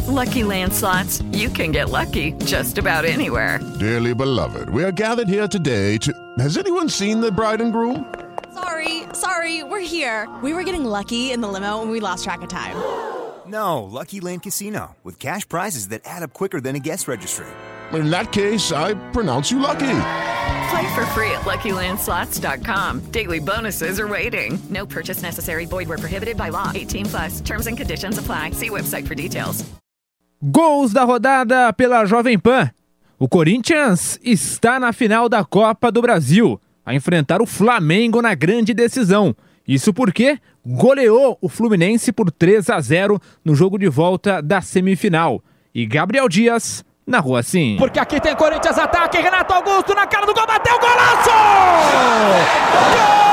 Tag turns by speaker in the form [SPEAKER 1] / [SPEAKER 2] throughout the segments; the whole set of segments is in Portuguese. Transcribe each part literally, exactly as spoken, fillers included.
[SPEAKER 1] Lucky Land Slots, you can get lucky just about anywhere.
[SPEAKER 2] Dearly beloved, we are gathered here today to... Has anyone seen the bride and groom?
[SPEAKER 3] Sorry, sorry, we're here. We were getting lucky in the limo and we lost track of time.
[SPEAKER 4] No, Lucky Land Casino, with cash prizes that add up quicker than a guest registry.
[SPEAKER 2] In that case, I pronounce you lucky.
[SPEAKER 1] Play for free at Lucky Land Slots dot com. Daily bonuses are waiting. No purchase necessary. Void where prohibited by law. eighteen plus. Terms and conditions apply. See website for details.
[SPEAKER 5] Gols da rodada pela Jovem Pan. O Corinthians está na final da Copa do Brasil, a enfrentar o Flamengo na grande decisão. Isso porque goleou o Fluminense por três a zero no jogo de volta da semifinal. E Gabriel Dias narrou assim.
[SPEAKER 6] Porque aqui tem Corinthians, ataque, Renato Augusto na cara do gol, bateu, golaço! Gol!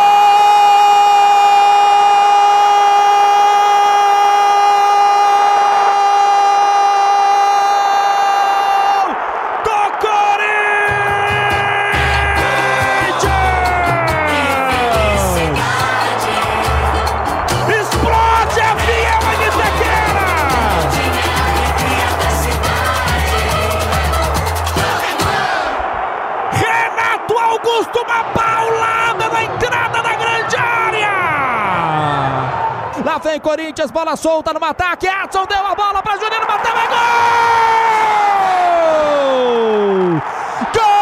[SPEAKER 6] Augusto, uma paulada na entrada da grande área! Lá vem Corinthians, bola solta no ataque, Edson deu a bola para Juninho, bateu, é gol! Gol!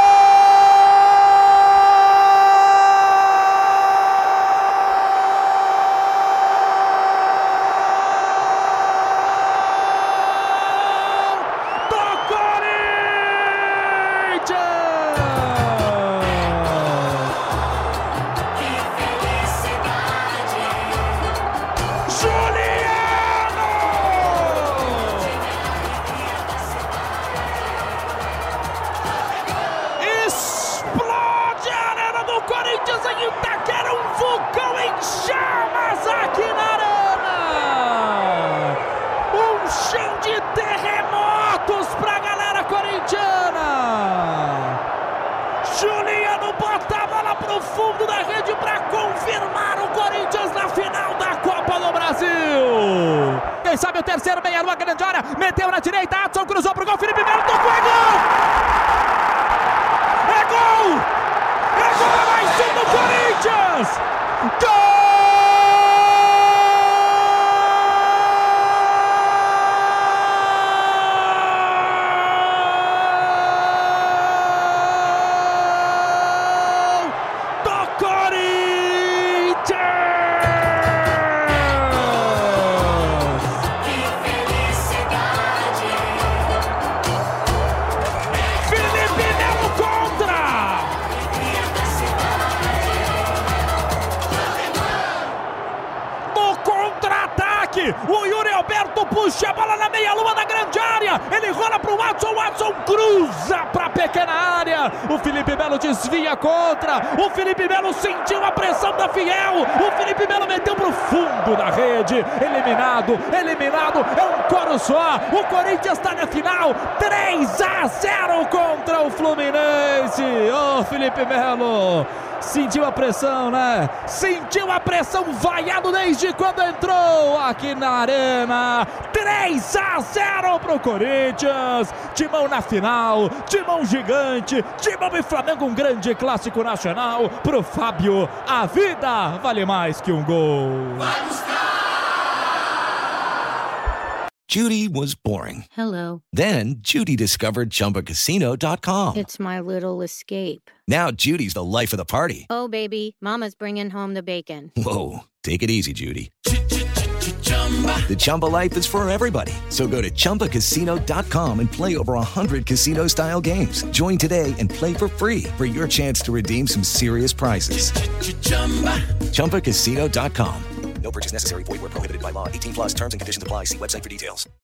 [SPEAKER 6] Corinthians em Itaquera, um vulcão em chamas aqui na arena. Um chão de terremotos pra galera corintiana. Juliano bota a bola pro fundo da rede pra confirmar o Corinthians na final da Copa do Brasil. Quem sabe o terceiro, meia lua, grande área, meteu na direita, Adson cruzou pro gol, Felipe Melo tocou, é gol! É gol! É gol, é mais um do Corinthians! Gol! Do Corinthians! Que felicidade! Felipe Melo contra! Contra-ataque, o Yuri Alberto puxa a bola na meia-lua da grande área, ele rola pro Watson, Watson cruza pra pequena área, o Felipe Melo desvia contra, o Felipe Melo sentiu a pressão da Fiel, o Felipe Melo meteu pro fundo da rede, eliminado, eliminado, é um coro só, o Corinthians tá na final, três a zero contra o Fluminense, ô Felipe Melo, sentiu a pressão, né? Sentiu a pressão, vaiado desde quando entrou aqui na arena. três a zero pro Corinthians. Timão na final, timão gigante, timão e Flamengo, um grande clássico nacional. Pro Fábio, a vida vale mais que um gol. Vai buscar!
[SPEAKER 7] Judy was boring.
[SPEAKER 8] Hello.
[SPEAKER 7] Then Judy discovered Chumba Casino dot com.
[SPEAKER 8] It's my little escape.
[SPEAKER 7] Now Judy's the life of the party.
[SPEAKER 8] Oh, baby, mama's bringing home the bacon.
[SPEAKER 7] Whoa, take it easy, Judy. The Chumba life is for everybody. So go to Chumba Casino dot com and play over one hundred casino-style games. Join today and play for free for your chance to redeem some serious prizes. Chumba Casino dot com. No purchase necessary. Void where prohibited by law. eighteen plus terms and conditions apply. See website for details.